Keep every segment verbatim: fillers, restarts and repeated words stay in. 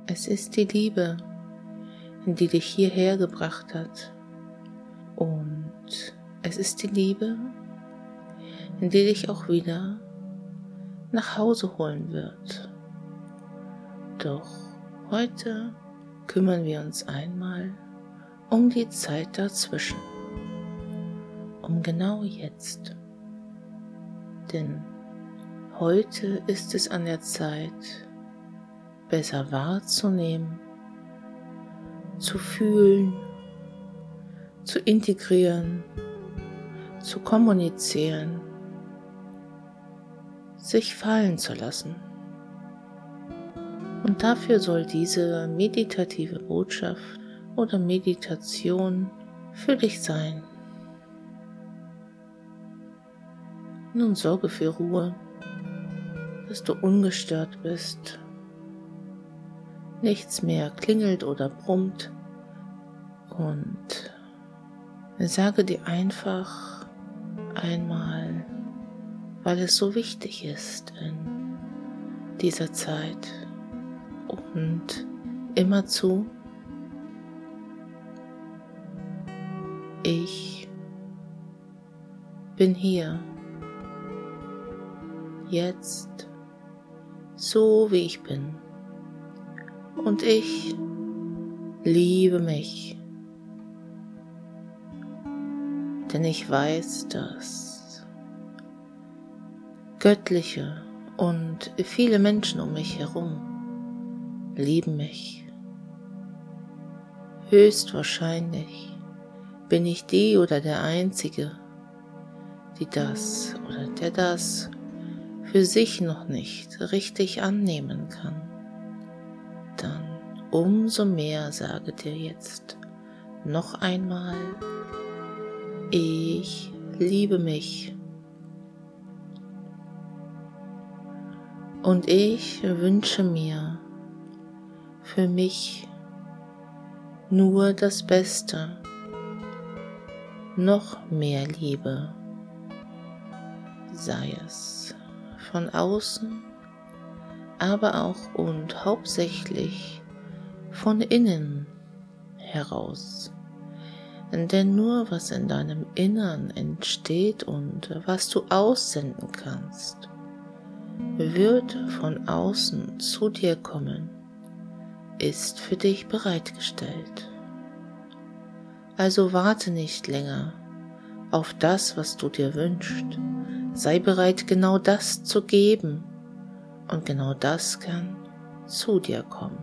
Es ist die Liebe, die dich hierher gebracht hat. Und es ist die Liebe, die dich auch wieder nach Hause holen wird. Doch heute kümmern wir uns einmal um die Zeit dazwischen, um genau jetzt. Denn heute ist es an der Zeit, besser wahrzunehmen, zu fühlen, zu integrieren, zu kommunizieren, sich fallen zu lassen. Und dafür soll diese meditative Botschaft oder Meditation für dich sein. Nun sorge für Ruhe, dass du ungestört bist. Nichts mehr klingelt oder brummt und sage dir einfach einmal, weil es so wichtig ist in dieser Zeit und immerzu: Ich bin hier, jetzt, so wie ich bin, und ich liebe mich, denn ich weiß, dass göttliche und viele Menschen um mich herum lieben mich. Höchstwahrscheinlich bin ich die oder der Einzige, die das oder der das für sich noch nicht richtig annehmen kann. Dann umso mehr sage dir jetzt noch einmal: Ich liebe mich. Und ich wünsche mir für mich nur das Beste, noch mehr Liebe, sei es von außen, aber auch und hauptsächlich von innen heraus. Denn nur was in deinem Innern entsteht und was du aussenden kannst, wird von außen zu dir kommen, ist für dich bereitgestellt. Also warte nicht länger auf das, was du dir wünschst. Sei bereit, genau das zu geben, und genau das kann zu dir kommen.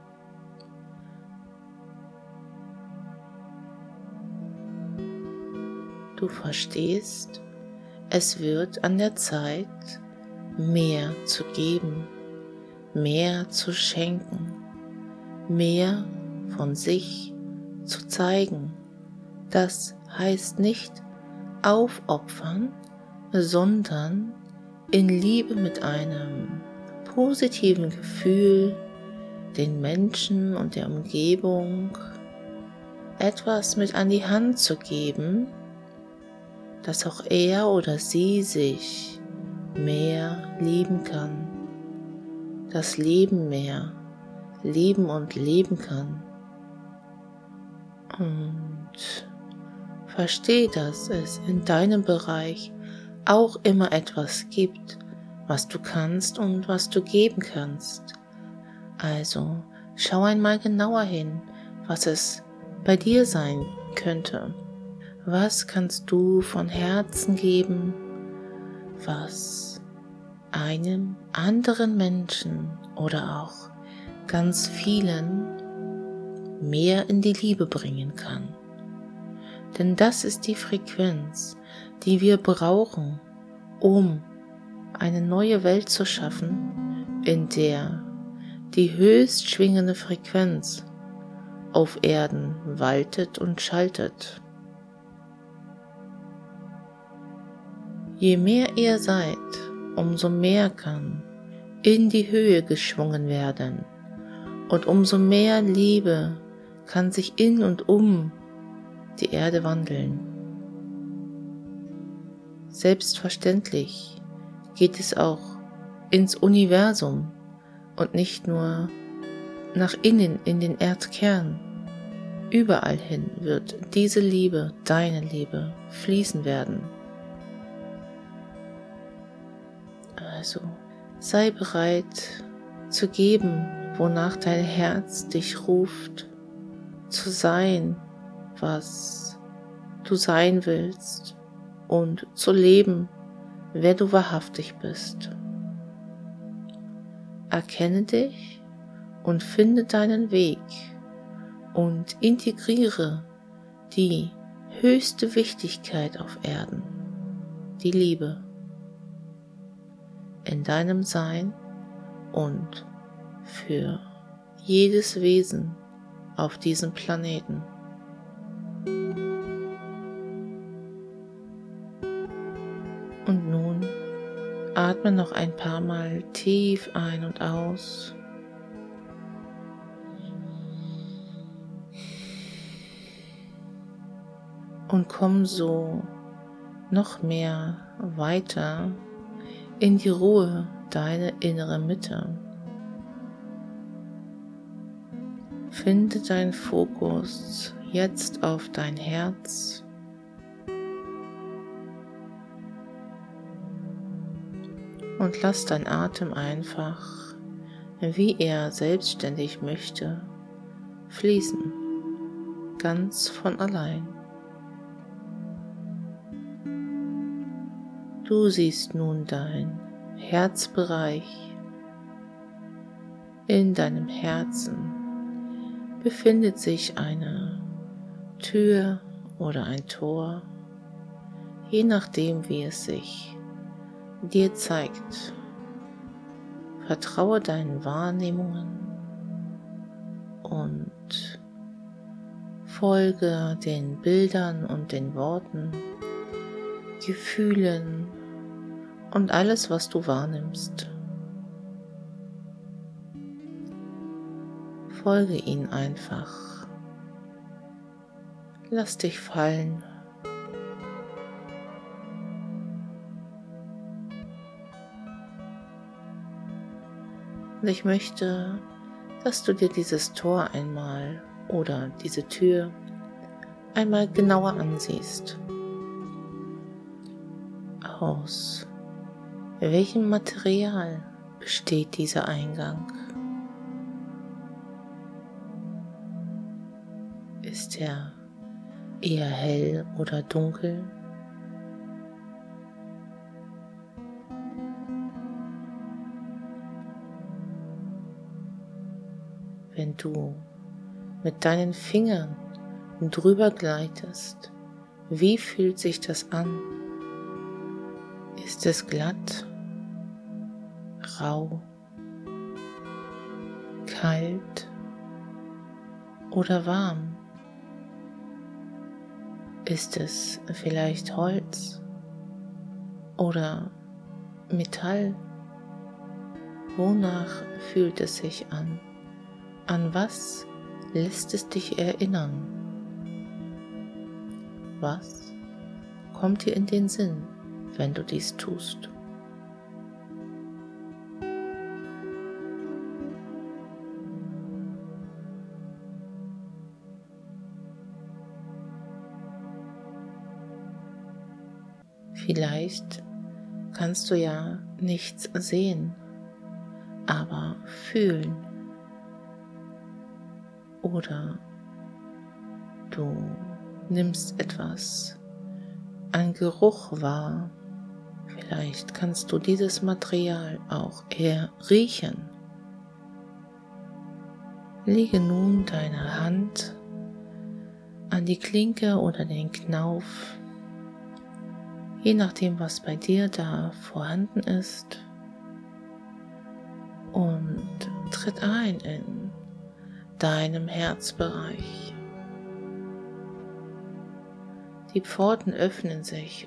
Du verstehst, es wird an der Zeit, mehr zu geben, mehr zu schenken, mehr von sich zu zeigen. Das heißt nicht aufopfern, sondern in Liebe mit einem positiven Gefühl den Menschen und der Umgebung etwas mit an die Hand zu geben, dass auch er oder sie sich mehr lieben kann, das Leben mehr lieben und leben kann. Und versteh, dass es in deinem Bereich auch immer etwas gibt, was du kannst und was du geben kannst. Also schau einmal genauer hin, was es bei dir sein könnte. Was kannst du von Herzen geben, was einem anderen Menschen oder auch ganz vielen mehr in die Liebe bringen kann? Denn das ist die Frequenz, die wir brauchen, um eine neue Welt zu schaffen, in der die höchst schwingende Frequenz auf Erden waltet und schaltet. Je mehr ihr seid, umso mehr kann in die Höhe geschwungen werden und umso mehr Liebe kann sich in und um die Erde wandeln. Selbstverständlich geht es auch ins Universum und nicht nur nach innen in den Erdkern. Überall hin wird diese Liebe, deine Liebe, fließen werden. Also sei bereit zu geben, wonach dein Herz dich ruft, zu sein, was du sein willst und zu leben, wer du wahrhaftig bist. Erkenne dich und finde deinen Weg und integriere die höchste Wichtigkeit auf Erden, die Liebe, in deinem Sein und für jedes Wesen auf diesem Planeten. Und nun atme noch ein paar Mal tief ein und aus. Und komm so noch mehr weiter in die Ruhe, deine innere Mitte. Finde deinen Fokus jetzt auf dein Herz. Und lass dein Atem einfach, wie er selbstständig möchte, fließen, ganz von allein. Du siehst nun dein Herzbereich. In deinem Herzen befindet sich eine Tür oder ein Tor, je nachdem, wie es sich dir zeigt. Vertraue deinen Wahrnehmungen und folge den Bildern und den Worten, Gefühlen und alles, was du wahrnimmst. Folge ihnen einfach. Lass dich fallen. Und ich möchte, dass du dir dieses Tor einmal oder diese Tür einmal genauer ansiehst. Aus welchem Material besteht dieser Eingang? Ist er eher hell oder dunkel? Wenn du mit deinen Fingern drüber gleitest, wie fühlt sich das an? Ist es glatt, rau, kalt oder warm? Ist es vielleicht Holz oder Metall? Wonach fühlt es sich an? An was lässt es dich erinnern? Was kommt dir in den Sinn, wenn du dies tust? Vielleicht kannst du ja nichts sehen, aber fühlen. Oder du nimmst etwas an Geruch wahr. Vielleicht kannst du dieses Material auch eher riechen. Lege nun deine Hand an die Klinke oder den Knauf, je nachdem, was bei dir da vorhanden ist, und tritt ein in deinem Herzbereich. Die Pforten öffnen sich.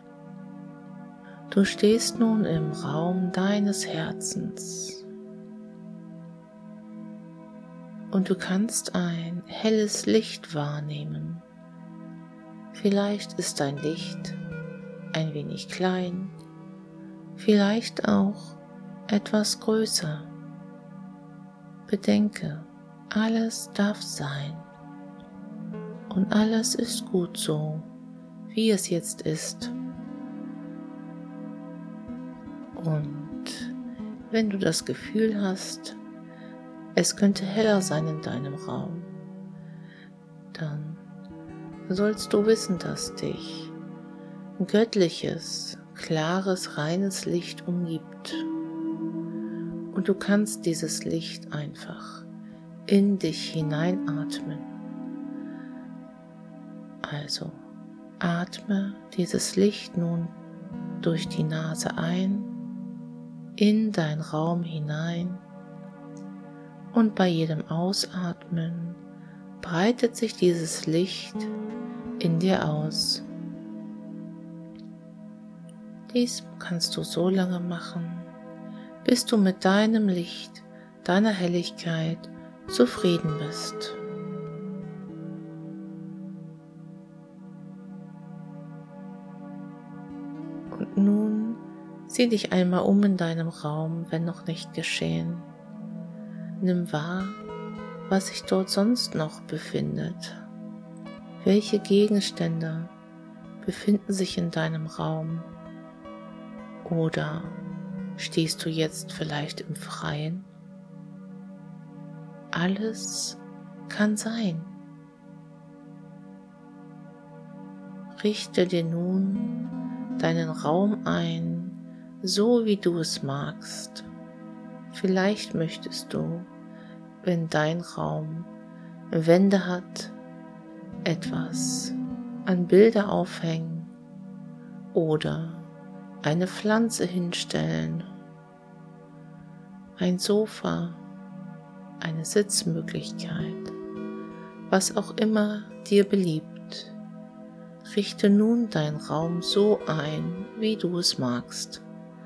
Du stehst nun im Raum deines Herzens und du kannst ein helles Licht wahrnehmen. Vielleicht ist dein Licht ein wenig klein, vielleicht auch etwas größer. Bedenke, Alles darf sein und alles ist gut so, wie es jetzt ist. Und wenn du das Gefühl hast, es könnte heller sein in deinem Raum, dann sollst du wissen, dass dich göttliches, klares, reines Licht umgibt. Und du kannst dieses Licht einfach in dich hineinatmen. Also atme dieses Licht nun durch die Nase ein, in deinen Raum hinein, und bei jedem Ausatmen breitet sich dieses Licht in dir aus. Dies kannst du so lange machen, bis du mit deinem Licht, deiner Helligkeit zufrieden bist. Und nun sieh dich einmal um in deinem Raum, wenn noch nicht geschehen. Nimm wahr, was sich dort sonst noch befindet. Welche Gegenstände befinden sich in deinem Raum? Oder stehst du jetzt vielleicht im Freien? Alles kann sein. Richte dir nun deinen Raum ein, so wie du es magst. Vielleicht möchtest du, wenn dein Raum Wände hat, etwas an Bilder aufhängen oder eine Pflanze hinstellen, ein Sofa, eine Sitzmöglichkeit, was auch immer dir beliebt. Richte nun deinen Raum so ein, wie du es magst.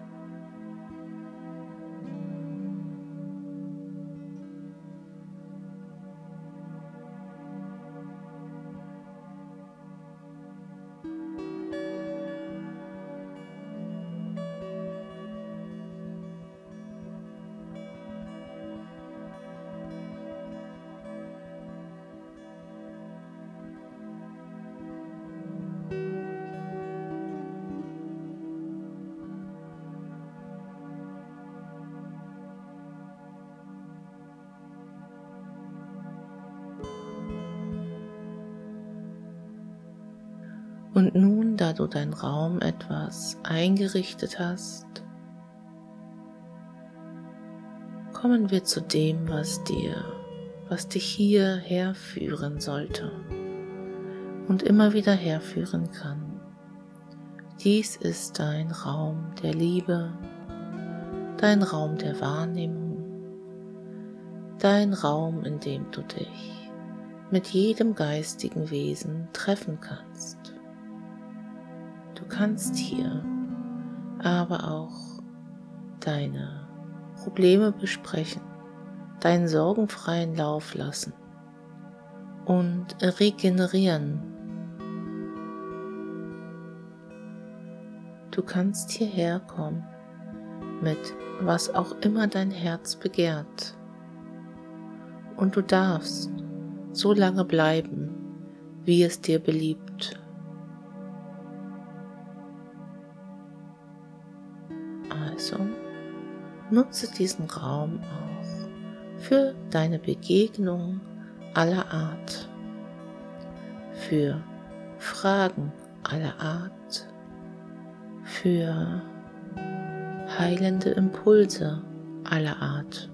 Und nun, da du deinen Raum etwas eingerichtet hast, kommen wir zu dem, was dir, was dich hierher führen sollte und immer wieder herführen kann. Dies ist dein Raum der Liebe, dein Raum der Wahrnehmung, dein Raum, in dem du dich mit jedem geistigen Wesen treffen kannst. Du kannst hier aber auch deine Probleme besprechen, deinen sorgenfreien Lauf lassen und regenerieren. Du kannst hierher kommen mit was auch immer dein Herz begehrt. Und du darfst so lange bleiben, wie es dir beliebt. Also nutze diesen Raum auch für deine Begegnung aller Art, für Fragen aller Art, für heilende Impulse aller Art.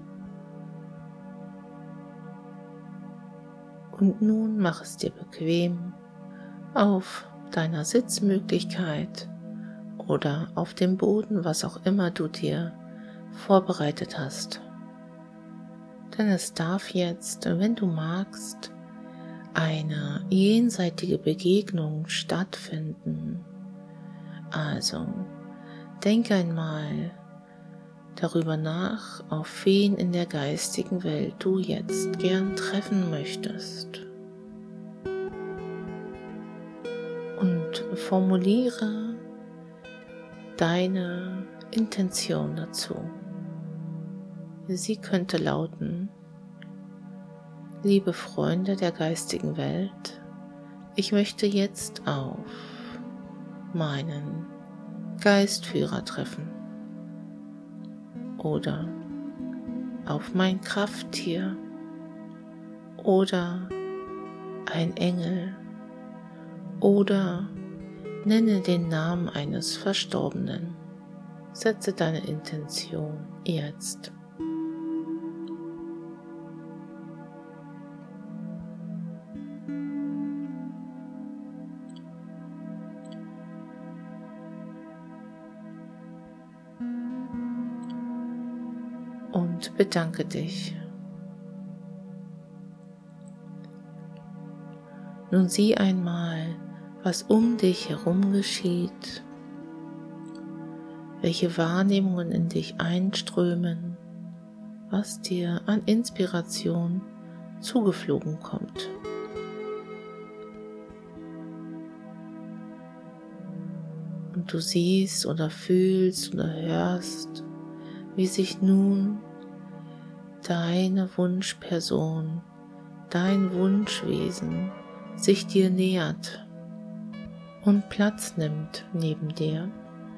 Und nun mach es dir bequem auf deiner Sitzmöglichkeit oder auf dem Boden, was auch immer du dir vorbereitet hast. Denn es darf jetzt, wenn du magst, eine jenseitige Begegnung stattfinden. Also denke einmal darüber nach, auf wen in der geistigen Welt du jetzt gern treffen möchtest. Und formuliere deine Intention dazu. Sie könnte lauten: Liebe Freunde der geistigen Welt, ich möchte jetzt auf meinen Geistführer treffen oder auf mein Krafttier oder ein Engel oder nenne den Namen eines Verstorbenen. Setze deine Intention jetzt. Und bedanke dich. Nun sieh einmal, was um dich herum geschieht, welche Wahrnehmungen in dich einströmen, was dir an Inspiration zugeflogen kommt. Und du siehst oder fühlst oder hörst, wie sich nun deine Wunschperson, dein Wunschwesen sich dir nähert und Platz nimmt neben dir.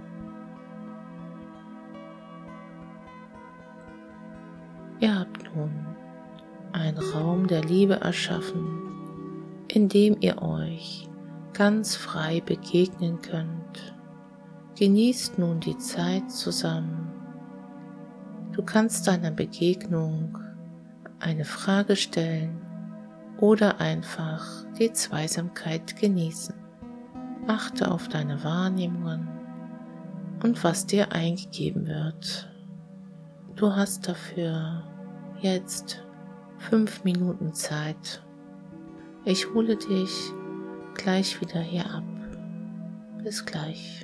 Ihr habt nun einen Raum der Liebe erschaffen, in dem ihr euch ganz frei begegnen könnt. Genießt nun die Zeit zusammen. Du kannst deiner Begegnung eine Frage stellen oder einfach die Zweisamkeit genießen. Achte auf deine Wahrnehmungen und was dir eingegeben wird. Du hast dafür jetzt fünf Minuten Zeit. Ich hole dich gleich wieder hier ab. Bis gleich.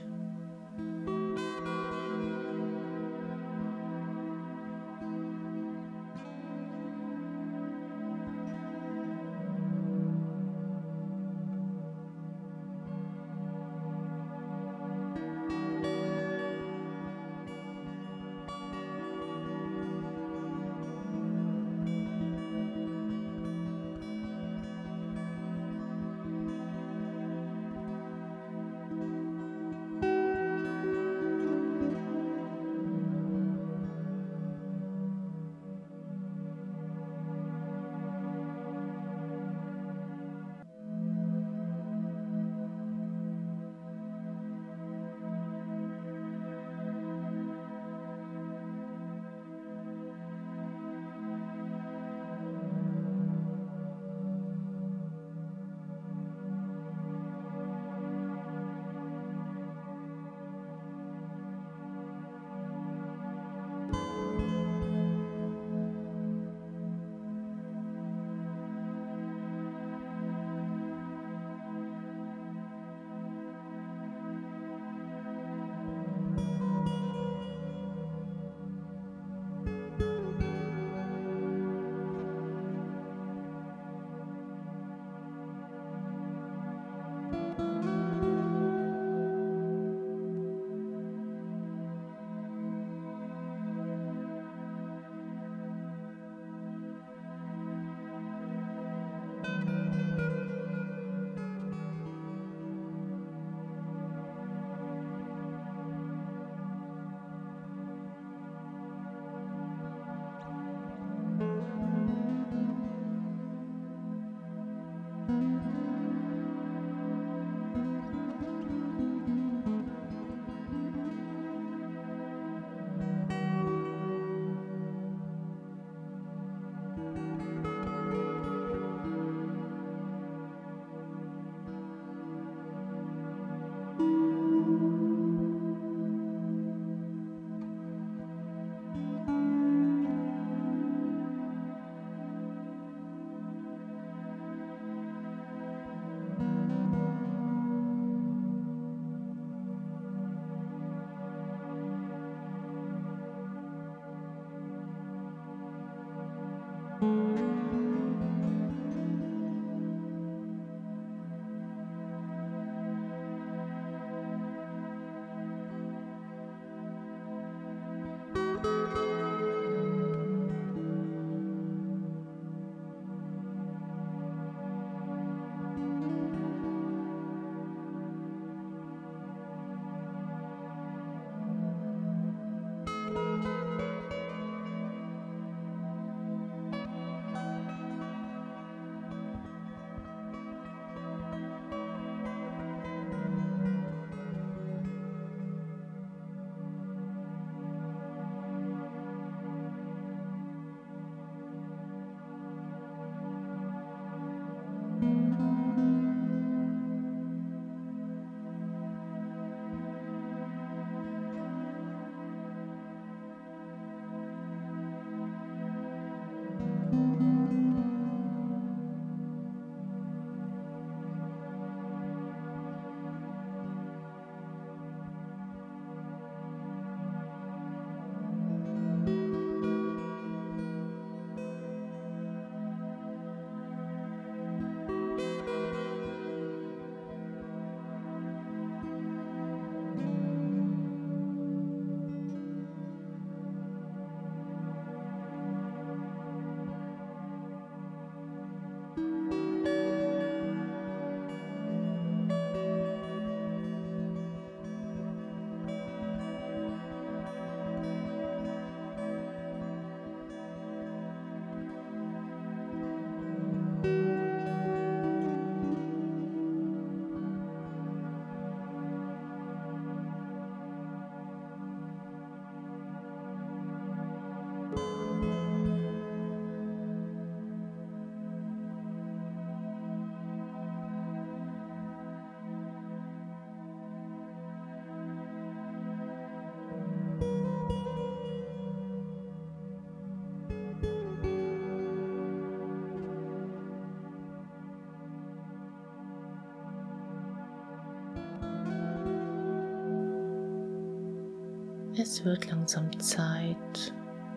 Es wird langsam Zeit,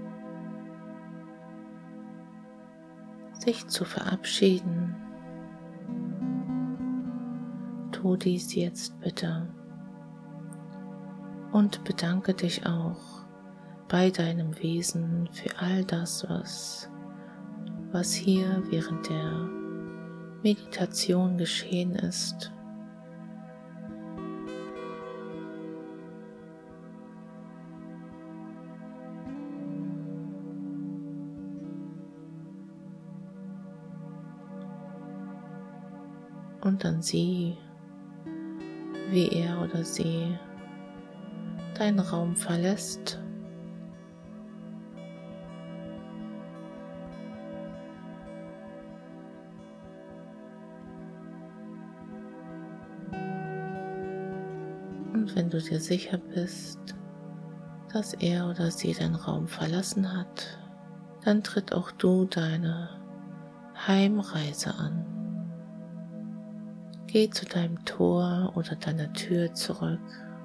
sich zu verabschieden. Tu dies jetzt bitte und bedanke dich auch bei deinem Wesen für all das, was, was hier während der Meditation geschehen ist. Und dann sieh, wie er oder sie deinen Raum verlässt. Und wenn du dir sicher bist, dass er oder sie deinen Raum verlassen hat, dann tritt auch du deine Heimreise an. Geh zu deinem Tor oder deiner Tür zurück.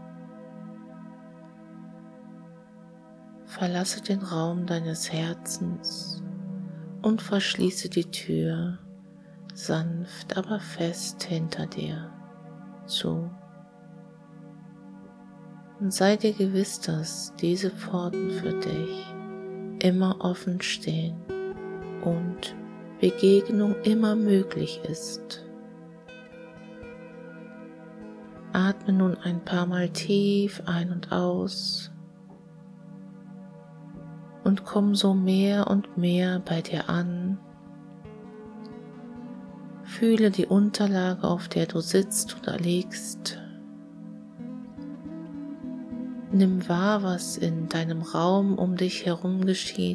Verlasse den Raum deines Herzens und verschließe die Tür sanft, aber fest hinter dir zu. Und sei dir gewiss, dass diese Pforten für dich immer offen stehen und Begegnung immer möglich ist. Atme nun ein paar Mal tief ein und aus und komm so mehr und mehr bei dir an. Fühle die Unterlage, auf der du sitzt oder liegst. Nimm wahr, was in deinem Raum um dich herum geschieht.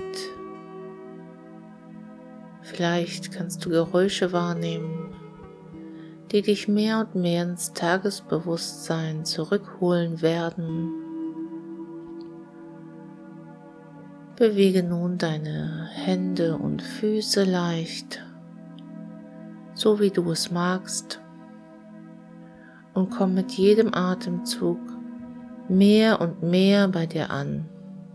Vielleicht kannst du Geräusche wahrnehmen, die dich mehr und mehr ins Tagesbewusstsein zurückholen werden. Bewege nun deine Hände und Füße leicht, so wie du es magst, und komm mit jedem Atemzug mehr und mehr bei dir an.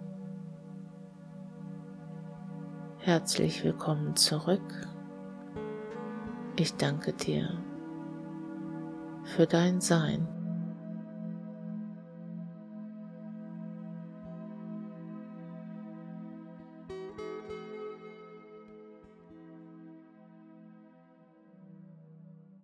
Herzlich willkommen zurück. Ich danke dir für dein Sein.